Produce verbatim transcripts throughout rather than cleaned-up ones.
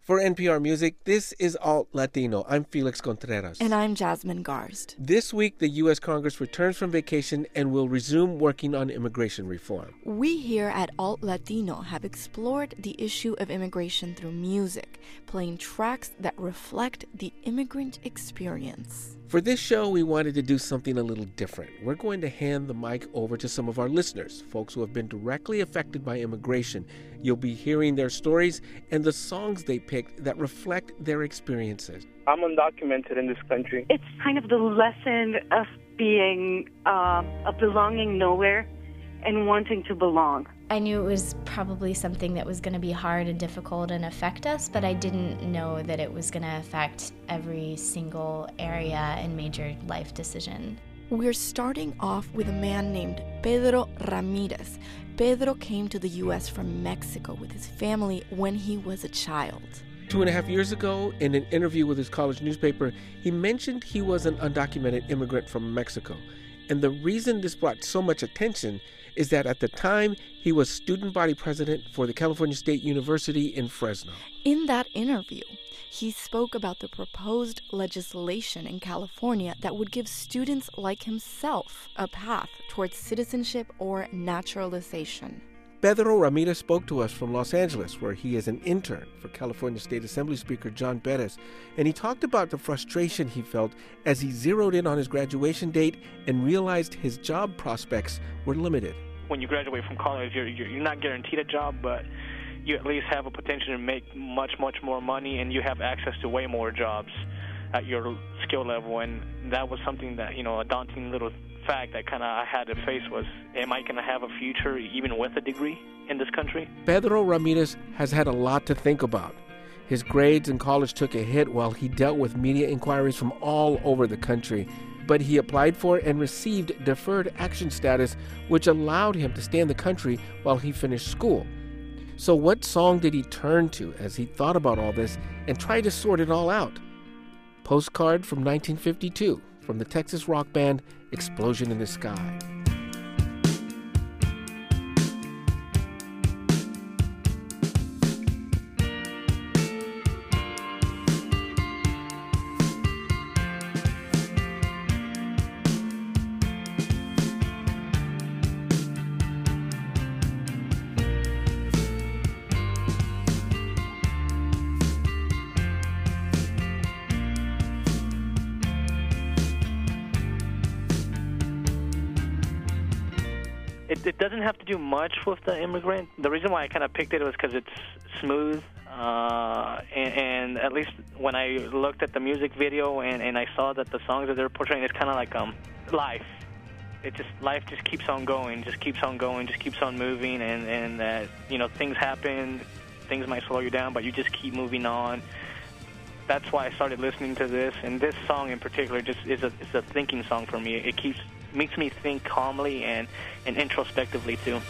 For N P R Music, this is Alt Latino. I'm Felix Contreras. And I'm Jasmine Garst. This week, the U S Congress returns from vacation and will resume working on immigration reform. We here at Alt Latino have explored the issue of immigration through music, playing tracks that reflect the immigrant experience. For this show, we wanted to do something a little different. We're going to hand the mic over to some of our listeners, folks who have been directly affected by immigration. You'll be hearing their stories and the songs they picked that reflect their experiences. I'm undocumented in this country. It's kind of the lesson of being, uh, of belonging nowhere and wanting to belong. I knew it was probably something that was going to be hard and difficult and affect us, but I didn't know that it was going to affect every single area and major life decision. We're starting off with a man named Pedro Ramirez. Pedro came to the U S from Mexico with his family when he was a child. Two and a half years ago, in an interview with his college newspaper, he mentioned he was an undocumented immigrant from Mexico. And the reason this brought so much attention is that at the time, he was student body president for the California State University in Fresno. In that interview, he spoke about the proposed legislation in California that would give students like himself a path towards citizenship or naturalization. Pedro Ramirez spoke to us from Los Angeles, where he is an intern for California State Assembly Speaker John Perez, and he talked about the frustration he felt as he zeroed in on his graduation date and realized his job prospects were limited. When you graduate from college, you're, you're not guaranteed a job, but you at least have a potential to make much, much more money, and you have access to way more jobs at your skill level. And that was something that, you know, a daunting little fact that kind of I had to face was, am I going to have a future even with a degree in this country? Pedro Ramirez has had a lot to think about. His grades in college took a hit while he dealt with media inquiries from all over the country. But he applied for and received deferred action status, which allowed him to stay in the country while he finished school. So what song did he turn to as he thought about all this and tried to sort it all out? Postcard from nineteen fifty-two from the Texas rock band Explosion in the Sky. It, it doesn't have to do much with the immigrant. The reason why I kind of picked it was because it's smooth, uh, and, and at least when I looked at the music video and, and I saw that the songs that they're portraying, it's kind of like um life. It just life just keeps on going, just keeps on going, just keeps on moving, and and uh, you know, things happen, things might slow you down, but you just keep moving on. That's why I started listening to this, and this song in particular just is a it's a thinking song for me. It keeps makes me think calmly and, and introspectively, too.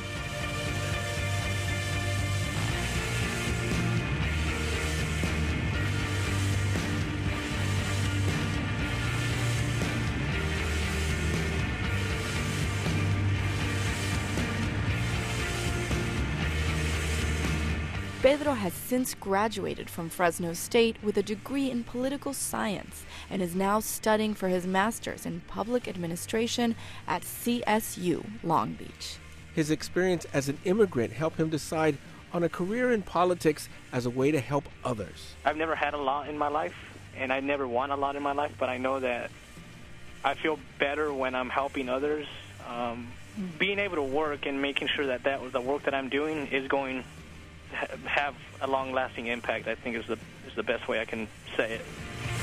Pedro has since graduated from Fresno State with a degree in political science and is now studying for his master's in public administration at C S U Long Beach. His experience as an immigrant helped him decide on a career in politics as a way to help others. I've never had a lot in my life, and I never want a lot in my life, but I know that I feel better when I'm helping others. Um, being able to work and making sure that, that the work that I'm doing is going have a long-lasting impact, I think is the is the best way I can say it.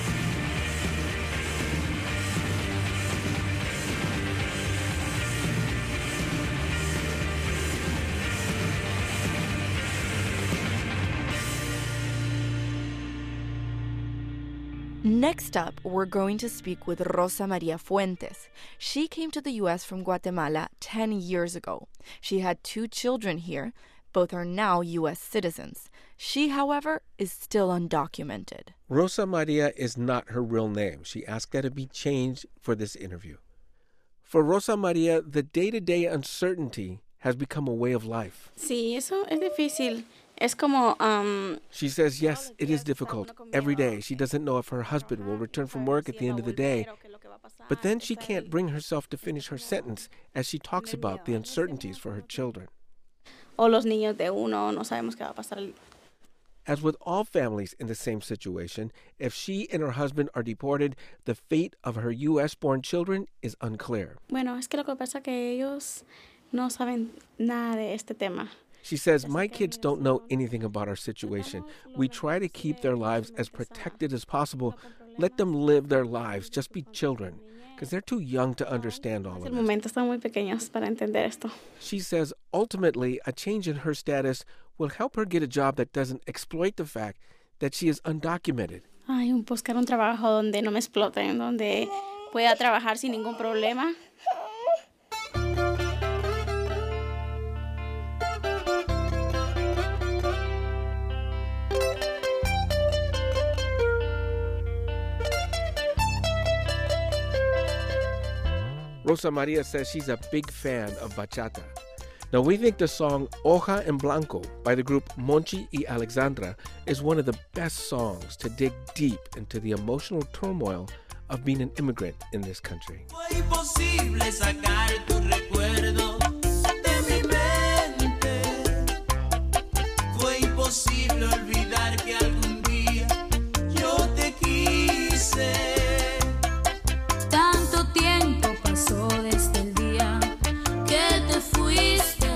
Next up, we're going to speak with Rosa Maria Fuentes. She came to the U S from Guatemala ten years ago. She had two children here. Both are now U S citizens. She, however, is still undocumented. Rosa Maria is not her real name. She asked that it be changed for this interview. For Rosa Maria, the day-to-day uncertainty has become a way of life. Sí, eso es difícil. Es como, um, She says, yes, it is difficult. Every day, she doesn't know if her husband will return from work at the end of the day. But then she can't bring herself to finish her sentence as she talks about the uncertainties for her children. o los niños de uno, no sabemos qué va a pasar. As with all families in the same situation, if she and her husband are deported, the fate of her U S-born children is unclear. Bueno, es que lo que pasa es que ellos no saben nada de este tema. She says, my kids don't know anything about our situation. We try to keep their lives as protected as possible. Let them live their lives, just be children, because they're too young to understand all of El this. momento están muy pequeños para entender esto. She says, ultimately, a change in her status will help her get a job that doesn't exploit the fact that she is undocumented. Ay, un- buscar un trabajo donde no me exploten, donde pueda trabajar sin ningún problema. Rosa Maria says she's a big fan of bachata. Now, we think the song Hoja en Blanco by the group Monchi y Alexandra is one of the best songs to dig deep into the emotional turmoil of being an immigrant in this country. Fue imposible sacar tu recuerdo de mi mente. Fue imposible olvidar que algún día yo te quise. Tanto tiempo pasó desde el día que te fuiste.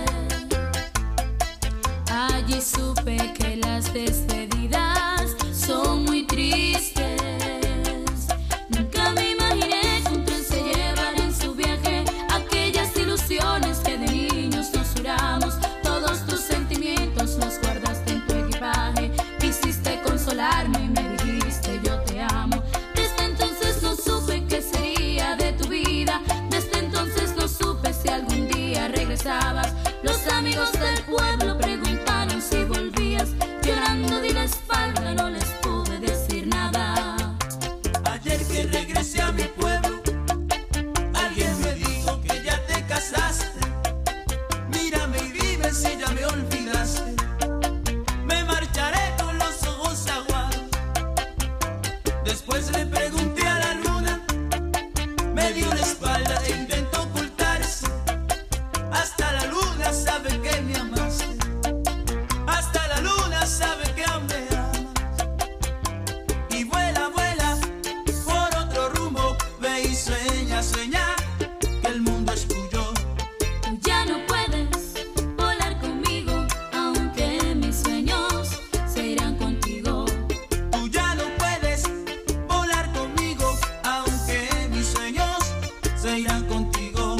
Allí supe que las despedidas son muy tristes. Nunca me imaginé que un tren se llevara en su viaje aquellas ilusiones que de niños nos juramos. Todos tus sentimientos los guardaste en tu equipaje. Quisiste consolarme y me dijiste yo te amo. Desde entonces no supe qué sería de tu vida. Desde entonces no supe si algún día regresabas. Los amigos del pueblo preguntaron si volvías. Llorando di la espalda, no les pude decir nada. Ayer que regresé a mi pueblo, alguien me dijo que ya te casaste. Mírame y dime si ya me olvidaste. Me marcharé con los ojos aguados. Después le pregunté a la luna, me dio la espalda e intentó ocultarse. Hasta la luna sabe que me amaste. Hasta la luna sabe que aún me amas. Y vuela, vuela por otro rumbo. Ve y sueña, sueña que el mundo es tuyo. Tú ya no puedes volar conmigo, aunque mis sueños se irán contigo. Tú ya no puedes volar conmigo, aunque mis sueños se irán contigo.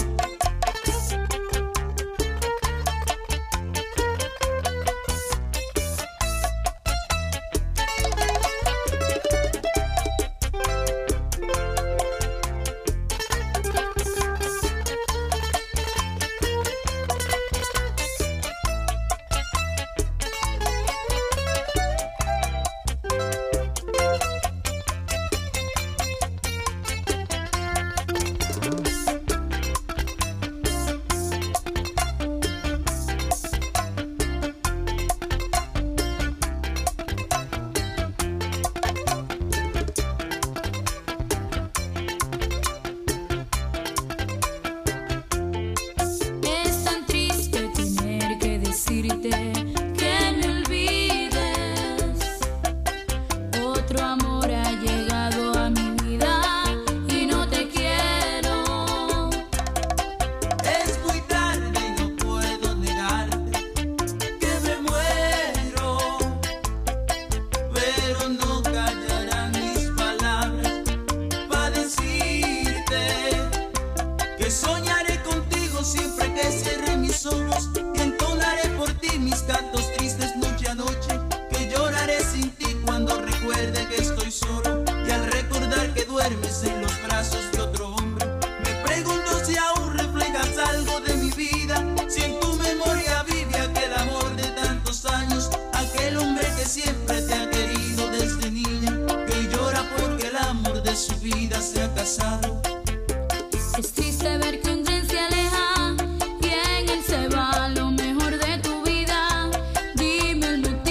Es tan triste tener que decirte que me olvides. Otro amor ha llegado a mi vida y no te quiero. Es muy tarde y no puedo negarte que me muero. Pero no callarán mis palabras para decirte que soñaré contigo siempre que cierre mis ojos y entonaré por ti mis cantos tristes noche a noche. Que lloraré sin ti cuando recuerde que estoy solo y al recordar que duermes en los brazos de otro hombre. Me pregunto si aún reflejas algo de mi vida, si en tu memoria vive aquel amor de tantos años, aquel hombre que siempre te ha querido desde niña, que llora porque el amor de su vida se ha casado. Es triste ver que un tren se aleja y en él se va lo mejor de tu vida. Dime el motivo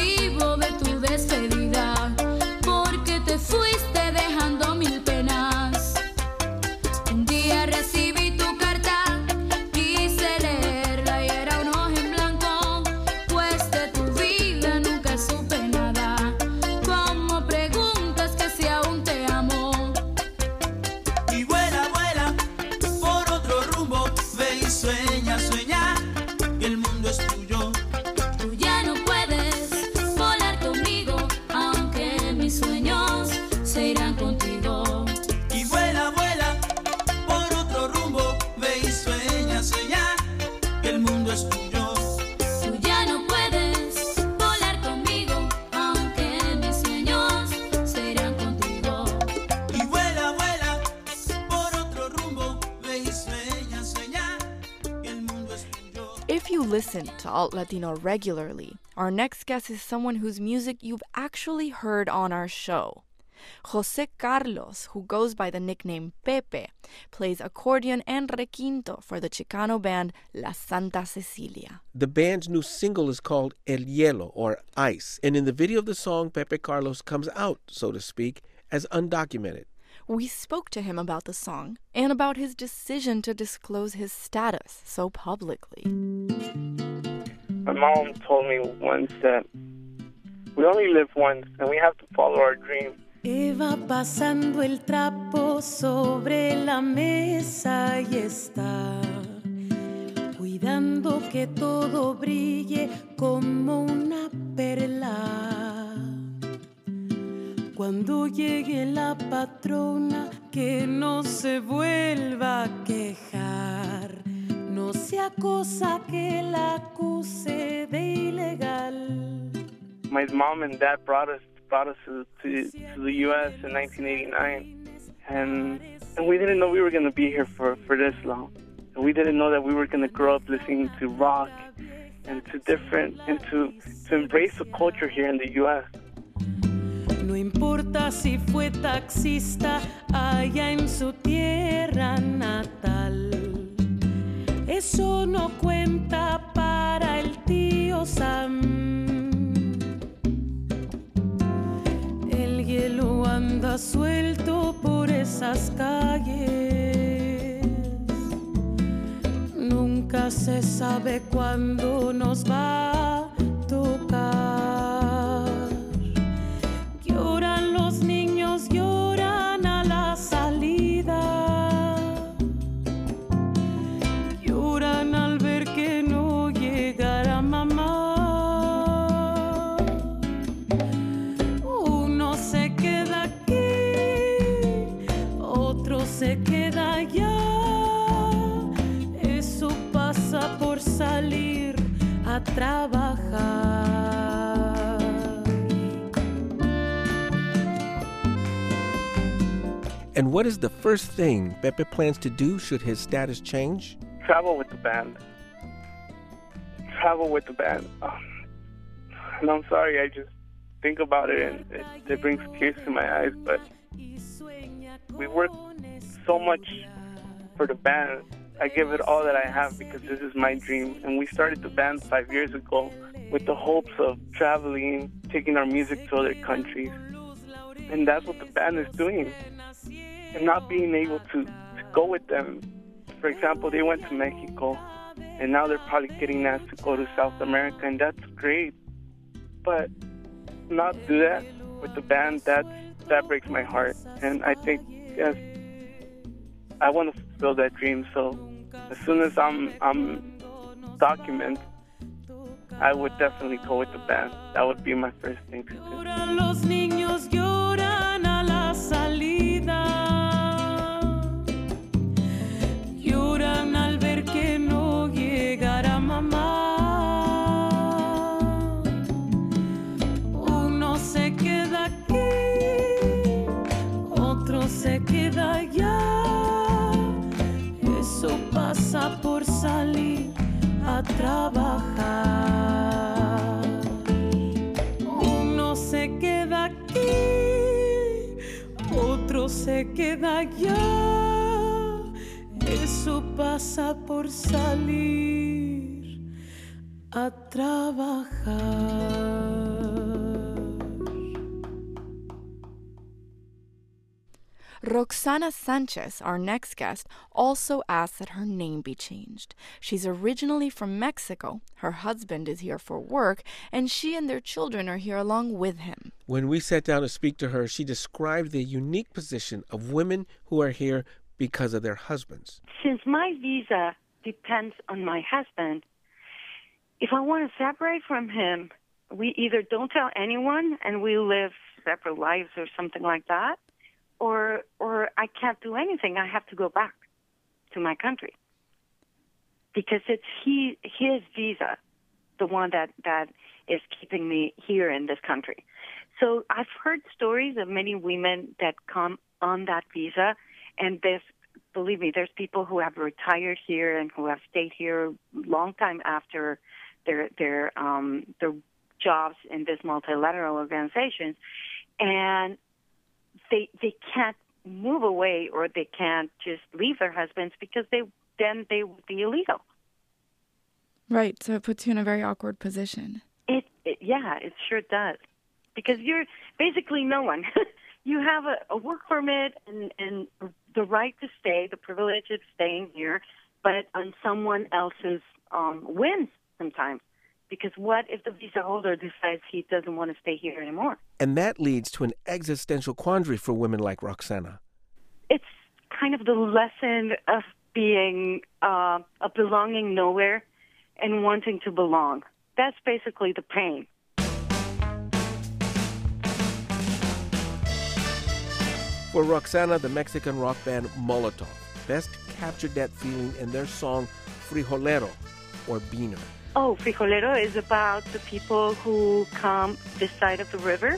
listen to Alt Latino regularly, our next guest is someone whose music you've actually heard on our show. Jose Carlos, who goes by the nickname Pepe, plays accordion and requinto for the Chicano band La Santa Cecilia. The band's new single is called El Hielo, or Ice, and in the video of the song, Pepe Carlos comes out, so to speak, as undocumented. We spoke to him about the song and about his decision to disclose his status so publicly. My mom told me once that we only live once and we have to follow our dreams. Eva pasando el trapo sobre la mesa y está cuidando que todo brille como una perla. Cuando llegue la patrona, que no se vuelva a quejar, no sea cosa que la acuse de ilegal. My mom and dad brought us brought us to, to, to the U S in nineteen eighty-nine, and and we didn't know we were going to be here for, for this long. And we didn't know that we were going to grow up listening to rock and to different and to to embrace the culture here in the U S. No importa si fue taxista allá en su tierra natal, eso no cuenta para el tío Sam. El hielo anda suelto por esas calles, nunca se sabe cuándo nos va a tocar. Lloran los niños, lloran a la salida, lloran al ver que no llegará mamá. Uno se queda aquí, otro se queda allá. Eso pasa por salir a trabajar. And what is the first thing Pepe plans to do should his status change? Travel with the band. Travel with the band. Oh. And I'm sorry, I just think about it and it, it brings tears to my eyes, but we work so much for the band. I give it all that I have because this is my dream. And we started the band five years ago with the hopes of traveling, taking our music to other countries. And that's what the band is doing. And not being able to, to go with them. For example, they went to Mexico, and now they're probably getting asked to go to South America, and that's great. But not do that with the band, that that breaks my heart. And I think, yes, I want to fulfill that dream. So as soon as I'm I'm documented, I would definitely go with the band. That would be my first thing to do. Los niños lloran a la salida, lloran al ver que no llegará mamá. Uno se queda aquí, otro se queda allá. Eso pasa por salir a trabajar. Uno se queda aquí, otro se queda allá. Eso pasa por salir a trabajar. Roxana Sanchez, our next guest, also asked that her name be changed. She's originally from Mexico, her husband is here for work, and she and their children are here along with him. When we sat down to speak to her, she described the unique position of women who are here because of their husbands. Since my visa depends on my husband, if I want to separate from him, we either don't tell anyone and we live separate lives or something like that, or or I can't do anything. I have to go back to my country because it's he his visa, the one that, that is keeping me here in this country. So I've heard stories of many women that come on that visa, and this believe me, there's people who have retired here and who have stayed here a long time after their their um, their jobs in this multilateral organizations, and they they can't move away or they can't just leave their husbands because they then they would be illegal. Right, so it puts you in a very awkward position. It, it yeah, it sure does, because you're basically no one. You have a, a work permit and, and the right to stay, the privilege of staying here, but on someone else's um, whims sometimes. Because what if the visa holder decides he doesn't want to stay here anymore? And that leads to an existential quandary for women like Roxana. It's kind of the lesson of being uh, a belonging nowhere and wanting to belong. That's basically the pain. For Roxana, the Mexican rock band Molotov best captured that feeling in their song Frijolero, or Beaner. Oh, Frijolero is about the people who come this side of the river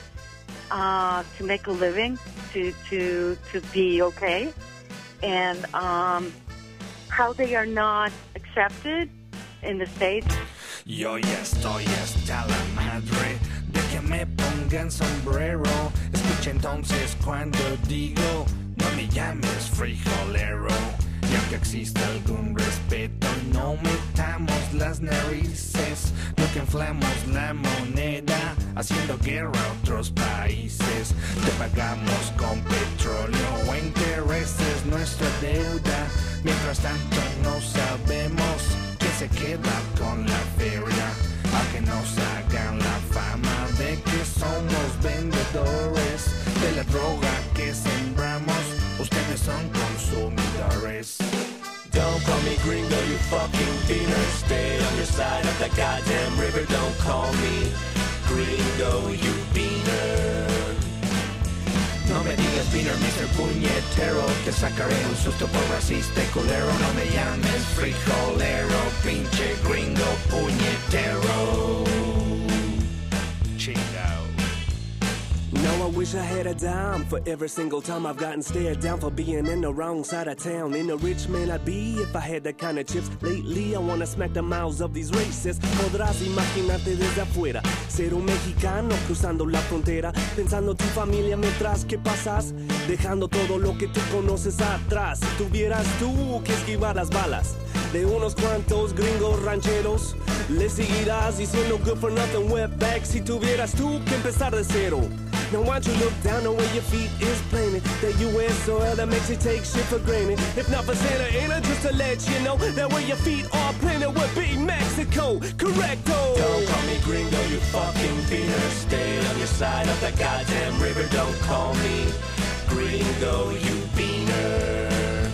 uh, to make a living, to to to be okay, and um, how they are not accepted in the States. Yo ya estoy hasta la madre de que me pongan sombrero. Escucha entonces cuando digo, no me llames frijolero. Y aunque exista algún respeto, no metamos las narices. No que inflamos la moneda, haciendo guerra a otros países. Te pagamos con petróleo o intereses nuestra deuda. Mientras tanto no sabemos quién se queda con la feria. A que nos hagan la fama de que somos vendedores de la droga que sembramos. Ustedes son consumidores. Don't call me gringo, you fucking beaner. Stay on your side of the goddamn river. Don't call me gringo, you beaner. No me digas beaner, mister Puñetero. Te sacaré un susto por racista y culero. No me llames frijolero, pinche gringo puñetero. Chingao. Now I wish I had a dime for every single time I've gotten stared down for being in the wrong side of town. In a rich man I'd be if I had that kind of chips. Lately I wanna smack the mouths of these racists. Podrás imaginarte desde afuera ser un mexicano cruzando la frontera, pensando tu familia mientras que pasas, dejando todo lo que tú conoces atrás. Si tuvieras tú que esquivar las balas de unos cuantos gringos rancheros, le seguirás diciendo good for nothing wetback. Si tuvieras tú que empezar de cero. Now why don't you look down on where your feet is planted? That U S soil that makes you take shit for granted. If not for Santa Ana, just to let you know that where your feet are planted would be Mexico. Correcto. Don't call me gringo, you fucking beaner. Stay on your side of the goddamn river. Don't call me gringo, you beaner.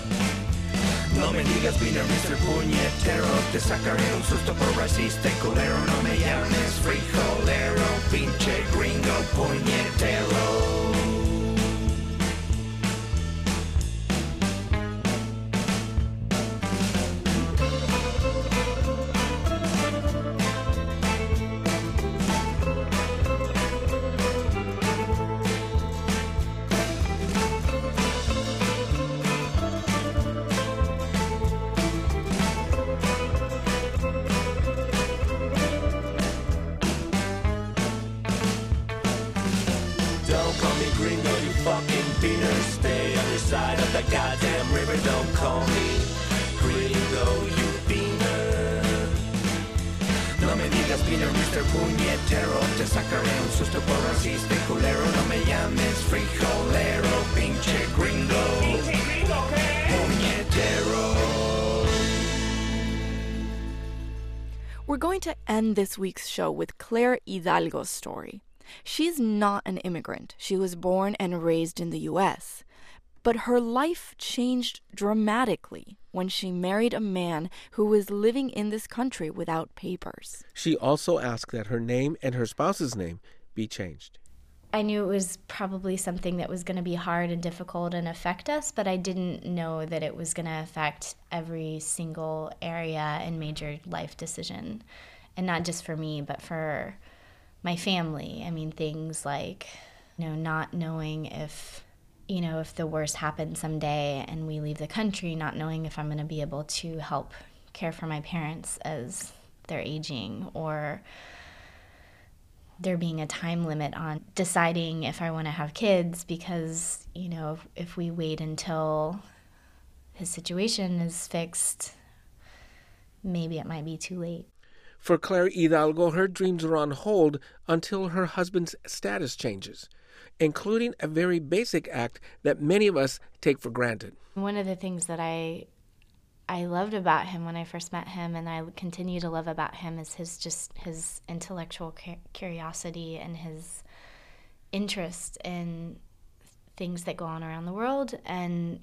No me digas beaner, mister Puñetero. Te sacaré un susto por racista y culero. No me llames frijolero, pinche gringo puñetero. Goddamn river, don't call me gringo, you beaner. No me digas beaner, mister Puñetero. Te sacaré un susto por racista y culero. No me llames frijolero, pinche gringo, pinche gringo, ¿qué? Puñetero. We're going to end this week's show with Claire Hidalgo's story. She's not an immigrant. She was born and raised in the U S, but her life changed dramatically when she married a man who was living in this country without papers. She also asked that her name and her spouse's name be changed. I knew it was probably something that was going to be hard and difficult and affect us, but I didn't know that it was going to affect every single area and major life decision. And not just for me, but for my family. I mean, things like, you know, not knowing if you know, if the worst happens someday and we leave the country, not knowing if I'm going to be able to help care for my parents as they're aging, or there being a time limit on deciding if I want to have kids, because, you know, if, if we wait until his situation is fixed, maybe it might be too late. For Claire Hidalgo, her dreams are on hold until her husband's status changes, including a very basic act that many of us take for granted. One of the things that I I loved about him when I first met him, and I continue to love about him, is his just his intellectual curiosity and his interest in things that go on around the world. And,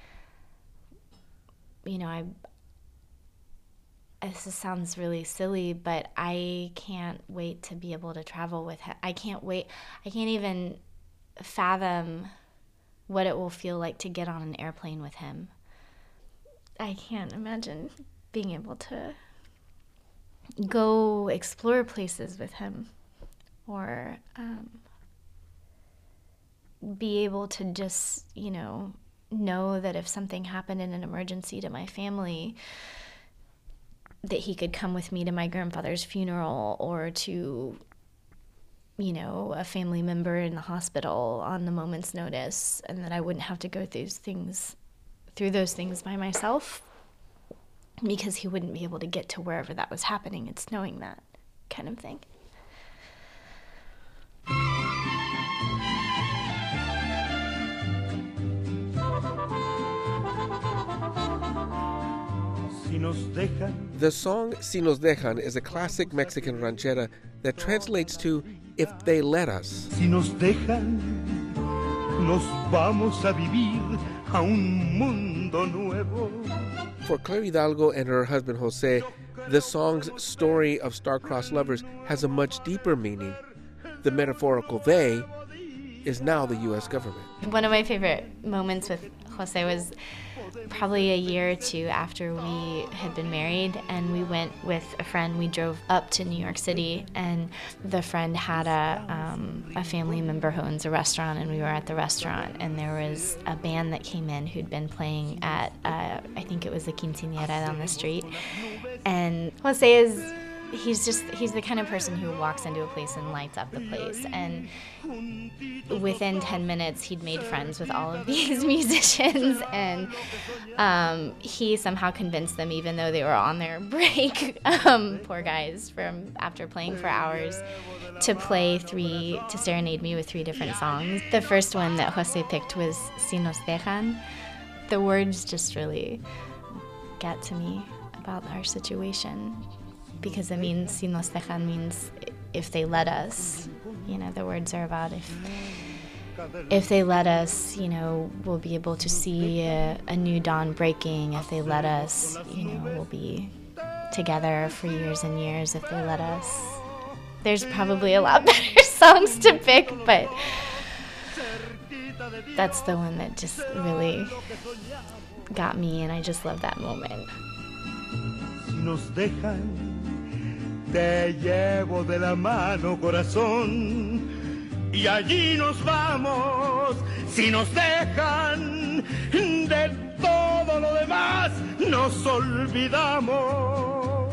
you know, I this sounds really silly, but I can't wait to be able to travel with him. I can't wait. I can't even fathom what it will feel like to get on an airplane with him. I can't imagine being able to go explore places with him, or um, be able to just, you know, know that if something happened in an emergency to my family, that he could come with me to my grandfather's funeral, or to, you know, a family member in the hospital on the moment's notice, and that I wouldn't have to go through things through those things by myself, because he wouldn't be able to get to wherever that was happening. It's knowing that kind of thing. The song Si Nos Dejan is a classic Mexican ranchera that translates to "If they let us." Si nos dejan, nos vamos a vivir a un mundo nuevo. For Claire Hidalgo and her husband Jose, the song's story of star-crossed lovers has a much deeper meaning. The metaphorical they is now the U S government. One of my favorite moments with Jose was probably a year or two after we had been married, and we went with a friend. We drove up to New York City, and the friend had a um, a family member who owns a restaurant, and we were at the restaurant, and there was a band that came in who'd been playing at, uh, I think it was the Quinceañera down the street, and Jose is, he's just, he's the kind of person who walks into a place and lights up the place, and within ten minutes he'd made friends with all of these musicians, and um, he somehow convinced them, even though they were on their break, um, poor guys, from after playing for hours, to play three, to serenade me with three different songs. The first one that Jose picked was Si Nos Dejan. The words just really got to me about our situation, because it means Si Nos Dejan means if they let us. You know, the words are about if if they let us, you know, we'll be able to see a, a new dawn breaking. If they let us, you know, we'll be together for years and years if they let us. There's probably a lot better songs to pick, but that's the one that just really got me, and I just love that moment. Si nos dejan, te llevo de la mano, corazón, y allí nos vamos. Si nos dejan, de todo lo demás nos olvidamos.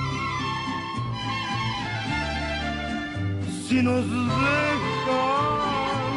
Si nos dejan.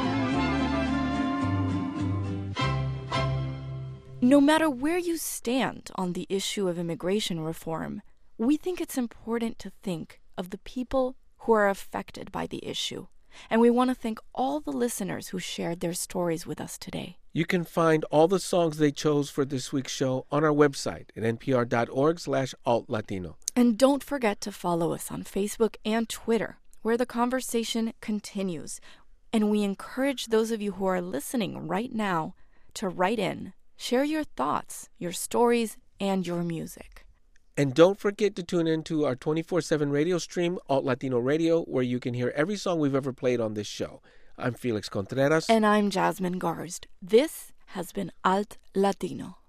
No matter where you stand on the issue of immigration reform, we think it's important to think of the people who are affected by the issue. And we want to thank all the listeners who shared their stories with us today. You can find all the songs they chose for this week's show on our website at npr.org slash altlatino. And don't forget to follow us on Facebook and Twitter, where the conversation continues. And we encourage those of you who are listening right now to write in, share your thoughts, your stories, and your music. And don't forget to tune in to our twenty-four seven radio stream, Alt Latino Radio, where you can hear every song we've ever played on this show. I'm Felix Contreras. And I'm Jasmine Garsd. This has been Alt Latino.